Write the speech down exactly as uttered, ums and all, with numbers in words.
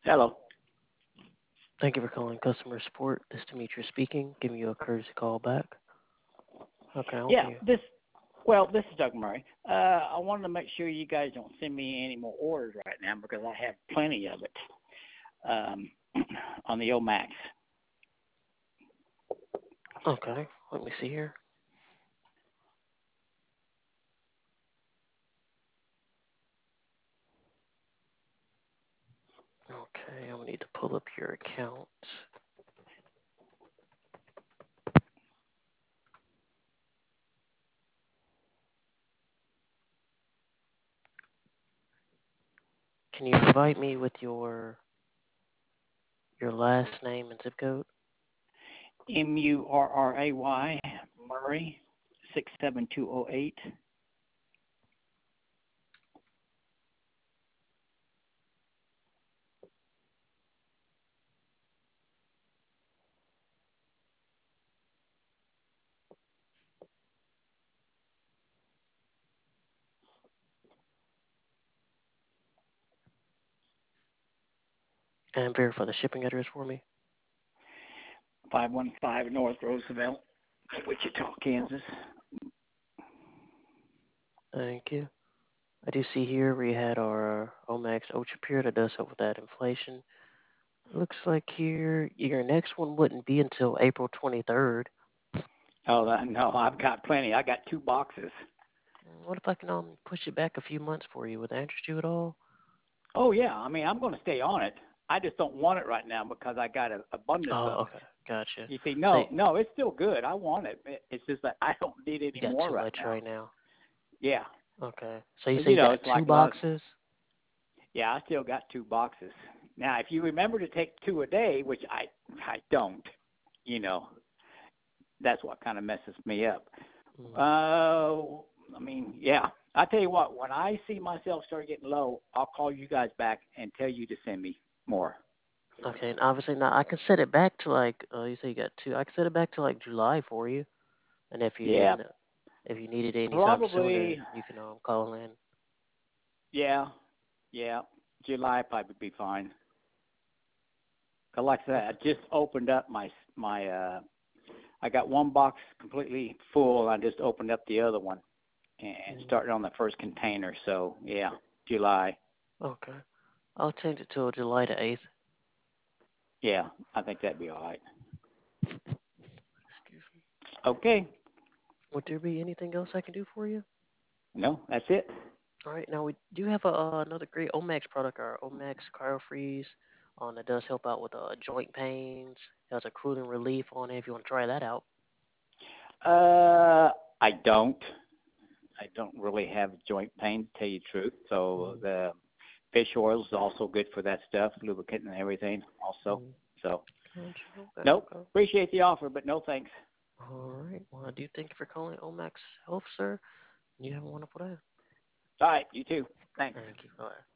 Hello. Thank you for calling customer support. This is Demetrius speaking. Giving you a courtesy call back. How can I help Yeah, you? this well, this is Doug Murray. Uh, I wanted to make sure you guys don't send me any more orders right now because I have plenty of it um, on the O Max. Okay, let me see here. Okay, I'm gonna need to pull up your account. Can you provide me with your your last name and zip code? M U R R A Y Murray six seven two zero eight. And verify the shipping address for me. five one five North Roosevelt, Wichita, Kansas. Thank you. I do see here we had our Omax Ultra Pure that does help with that inflation. Looks like here your next one wouldn't be until April twenty-third. Oh that, no, I've got plenty. I got two boxes. What if I can um push it back a few months for you? Would that interest you at all? Oh yeah, I mean I'm going to stay on it. I just don't want it right now because I got an abundance Oh, of it. okay, gotcha. You see, So no, no, it's still good. I want it. It- It's just that I don't need you any got more too right much now. right now. Yeah, Okay. So you but say you you know, got it's two like a lot. boxes? Yeah, I still got two boxes. Now, if you remember to take two a day, which I I don't, you know, that's what kind of messes me up. Mm. Uh, I mean, yeah. I tell you what, when I see myself start getting low, I'll call you guys back and tell you to send me more. Okay, and obviously now I can set it back to like uh, you say you got two. I can set it back to like July for you, and if you Yeah, didn't, if you needed it anytime sooner, probably. you can um call in. Yeah, yeah. July probably be fine. 'Cause like I said, I Okay. just opened up my my. Uh, I got one box completely full. I just opened up the other one and Mm. started on the first container. So yeah, July. Okay. I'll change it till July the eighth. Yeah, I think that'd be all right. Excuse me. Okay. Would there be anything else I can do for you? No, that's it. All right. Now we do have a, uh, another great Omax product, our Omax CryoFreeze, um, that does help out with uh, joint pains. It has a cooling relief on it if you want to try that out. Uh, I don't. I don't really have joint pain, to tell you the truth. So Mm. the fish oil is also good for that stuff, lubricant and everything. Also, Mm. so Gotcha. Okay. nope. Okay. Appreciate the offer, but no thanks. All right. Well, I do thank you for calling Omax Health, sir. You have a wonderful day. All right, you too. Thanks. Thank you. Bye.